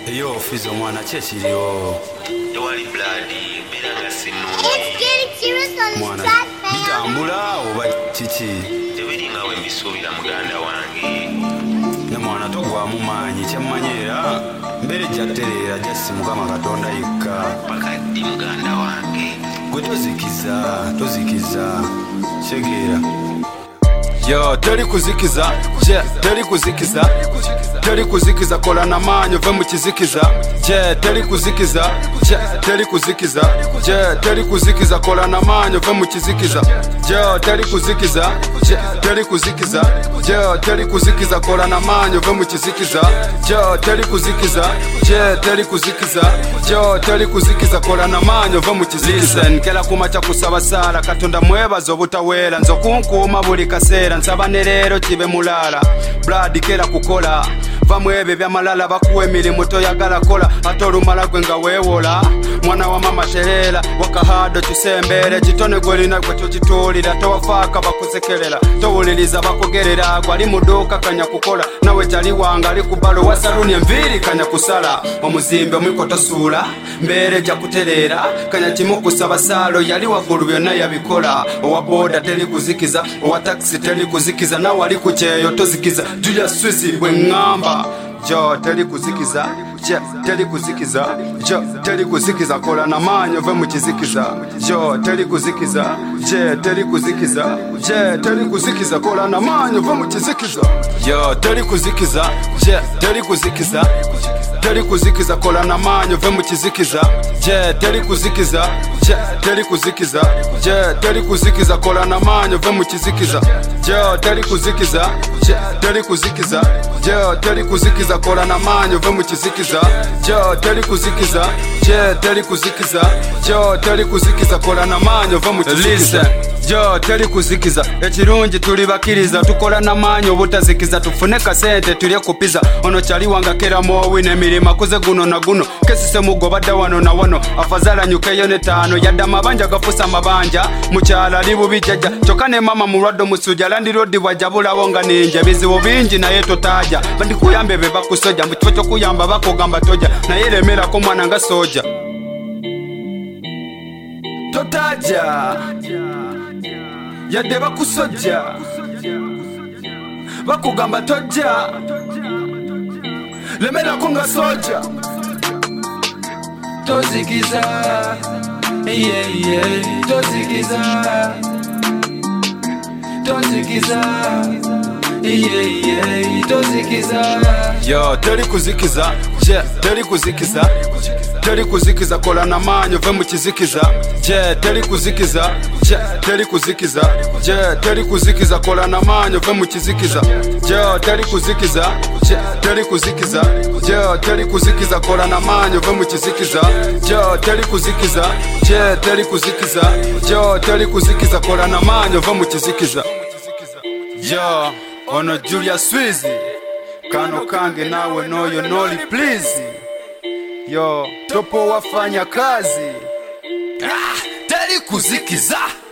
Yo Fizo mwana chechiliyo Ewali bloody mbiranga sinuni It's getting serious on mwana the track, man. bitambula oba kiki tebiri nga we mbisuubira muganda wange ne mwana togwamu maanyi kyemmanyera mbere jattereera jassi mukama katonda yekka pakaddi muganda wange gwe tozikiza kyegeera yo teri kuzikiza teri kuzikiza kola na maanyi ove mu kizikiza teri kuzikiza teri kuzikiza kola na maanyi ove mu kizikiza teri kuzikiza teri kuzikiza kola na maanyi ove mu kizikiza teri kuzikiza kola na maanyi ove mu kizikiza nkela kumaca kusaba sala katonda mwebaza obutaweera nze okunkuuma buli kaseera nsaba ne leero kibe mulala blood kera kukola vamu ebyo byamalala bakuwa emirimu toyagala kola ate olumala gwe nga weewola mwana wa mama terera wakahado kisembeere kitone gwelina gwe tokituulira towafaaka bakusekerera towuliriza bakugerera gwali muduuka kanya kukola nawe tali wanga ali kubalo wasaluni enviiri kanya kusala omuzimbe omwiko tosuula mbeere ja kutereera kanya kimu kusaba saalo yali waggulu byonna yabikola owa booda teri kuzikiza owa takisi teri kuzikiza nawe ali ku kyeyo tozikiza julia swizi bwe ŋŋamba jo teri kuzikiza teri kuzikiza kola na maanyi ove mu kizikiza jo teri kuzikiza teri kuzikiza kola na maanyi ove mu kizikiza yo teri kuzikiza teri kuzikiza kola na maanyi ove mu kizikiza teri kuzikiza teri kuzikiza kola na maanyi ove mu kizikiza jo teri kuzikiza teri kuzikiza kola na maanyi ove mu kizikiza jo teri kuzikiza teri kuzikiza kola na maanyi ove mu kizikiza jo teri kuzikiza ekirungi tuli bakiriza tukola na maanyi obutazikiza tufune kasente tulye kupiza ono kyali wanga keramu owina emirimu akuze guno na guno kesise mugobadde wano na wano afazala nyukeyo ne taano yadde amabanja gafusa amabanja mukyala ali bubi jjajja kyokka ne mama mulwadde omusuja landirodi bwajjabulawo nga ninja bizibu bingi naye totaaja bandikuyambe be bakusoja mu kifo ky'okuyamba bakugamba toja naye lemerako mwana nga soja totaaja yadde bakusojja bakugamba tojja lemerako nga soja tozikiza tozikiza yo teri kuzikiza kola na maanyi ove mu kizikiza teri kuzikiza kola na maanyi ove mu kizikiza teri kuzikiza kola na maanyi ove mu kizikiza teri kuzikiza kola na maanyi ove mu kizikiza yo ono Julia Swizi kano kange nawe noyo noli please yo topo wafanya kazi teri kuzikiza